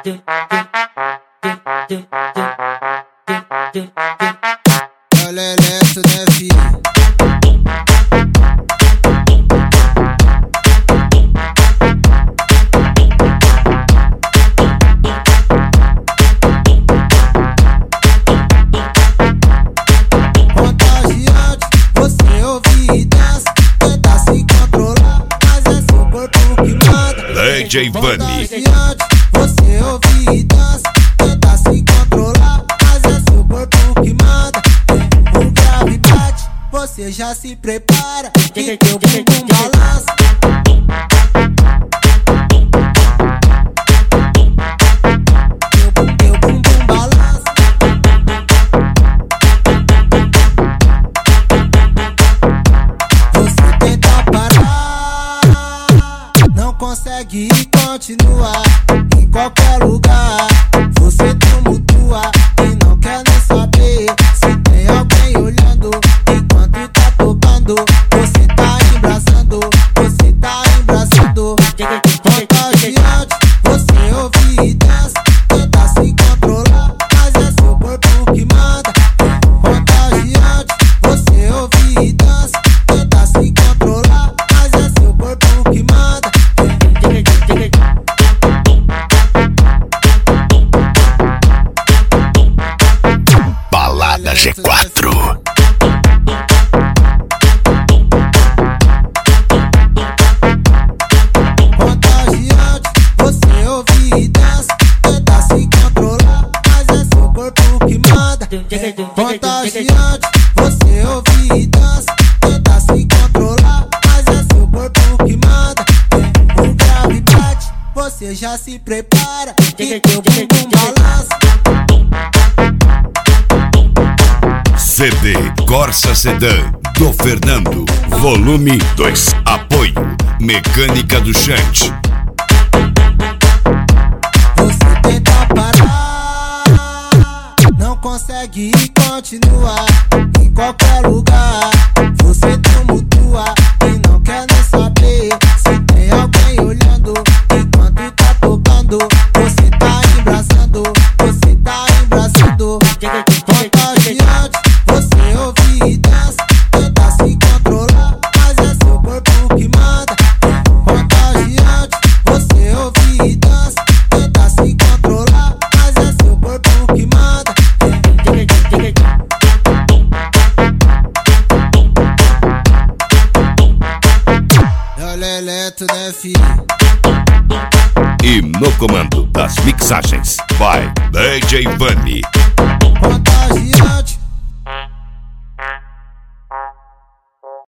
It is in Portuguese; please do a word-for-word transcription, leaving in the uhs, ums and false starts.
Olha Eletro, né, filho? Contagiante, você ouve e dança, tenta se controlar, mas é seu corpo que manda. D J Vani. Contagiante, você ouve e dança, tenta se controlar, mas é seu corpo que manda. O grave bate, você já se prepara, que teu bumbum balança. Teu bumbum balança. Você tenta parar, não consegue continuar. Em qualquer lugar você tumultua e não quer nem saber se tem alguém olhando. Enquanto tá tocando, você tá embraçando, você tá embraçando. Contagiante, você ouve e dança, tenta se controlar, mas é seu corpo que manda. Contagiante, você ouve e dança, tenta se controlar, mas é seu corpo que manda. Balada G quatro. Contagiante, você ouve e dança, tenta se controlar, mas é seu corpo que manda. Contagiante, você ouve e dança, tenta se controlar, mas é seu corpo que manda. O grave bate, você já se prepara, que teu bumbum balança. C D Corsa Sedan do Fernando, volume dois. Apoio Mecânica do Chante. Você tenta parar, não consegue continuar. Em qualquer lugar você tumultua e não quer nem saber se tem alguém olhando. Enquanto tá tocando, você tá embraçando, você tá embraçando. Contagiante, você ouve e dança, tenta se controlar, mas é seu corpo que manda. Contagiante, você ouve e dança, tenta se controlar, mas é seu corpo que manda. Olha Eletro, né, filho? E no comando das mixagens, vai D J Vani.